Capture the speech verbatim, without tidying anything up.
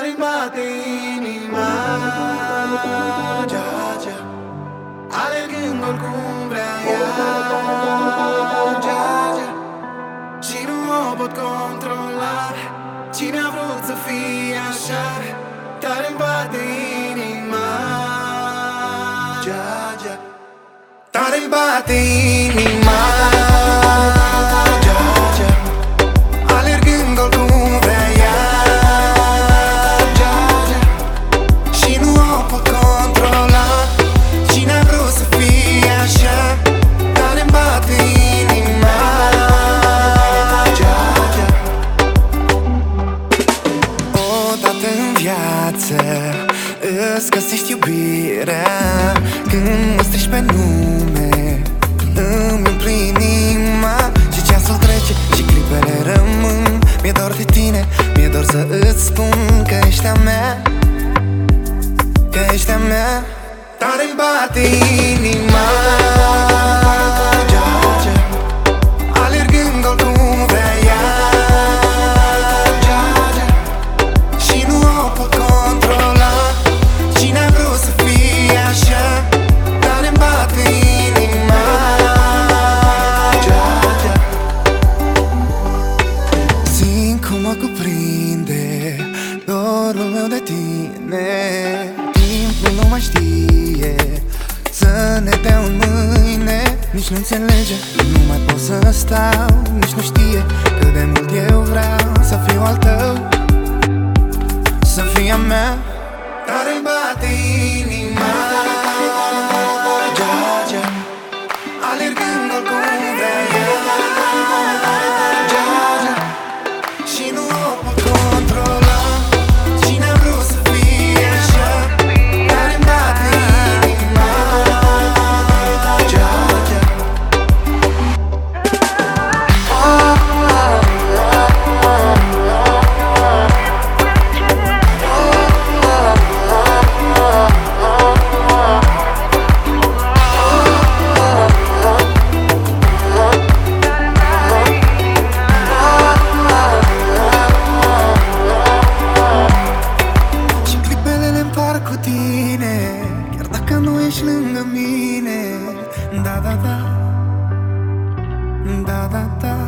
Tare-mi bate inima, Gia-Gia, alergând oricum vrea ea, Gia-Gia, și nu o pot controla. Cine a vrut să fie așa? Tare-mi bate inima, Gia-Gia, tare-mi bate inima, Gia-Gia, alergând oricum vrea ea, Gia-Gia, și nu o pot controla. Cine a vrut să fie așa? Tare-mi bate inima, Gia-Gia. Odată în viață îți găsești iubirea, când mă strici pe nume îmi umpli inima. Și ceasul trece și clipele rămân. Mi-e dor de tine, mi-e dor să îți spun că ești a mea, că ești a mea. Tare-mi bate inima, Gia-Gia, alergând oricum vrea ea, Gia-Gia, și nu o pot controla. Cine a vrut să fie așa? Tare-mi bate inima, Gia-Gia. Simt cum mă cuprinde dorul meu de tine. Timpul nu mai știe să ne dea în mâine. Nici nu înțelege, nu mai pot să stau. Nici nu știe cât de mult eu vreau să fiu al tău, să fii a mea. Tare-mi bate inima, Gia-Gia, alergând oricum vrea ea, Gia-Gia, și nu o pot controla. Cine a vrut să fie așa? Tare-mi bate inima, Gia-Gia. Și clipele împar cu tine, chiar dacă nu ești lângă mine. Da, da, da, da, da, da.